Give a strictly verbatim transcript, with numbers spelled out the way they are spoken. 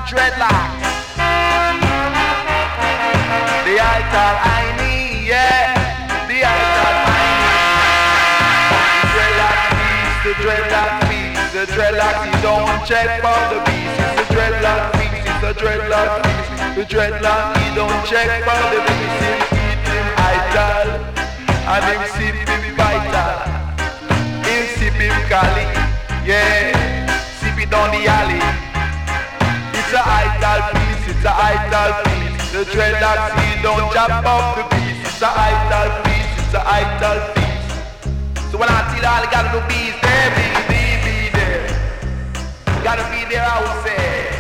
dreadlocks. The ital Heine, yeah. The ital Heine. The dreadlock beast, the dreadlock beast, he don't check for the beast. It's the dreadlock beast, it's the dreadlock beast. The dreadlock, he don't check for the beast. Him eat him ital, and him sip him vital. Him sip him Cali, yeah. Sip it down the alley. It's a ital beast, it's a ital beast. The dreadlock, he don't chop off the beast. It's a ital beast, it's a ital beast. So when I see all you gotta do be there, be, be, be there. You gotta be there, I would say.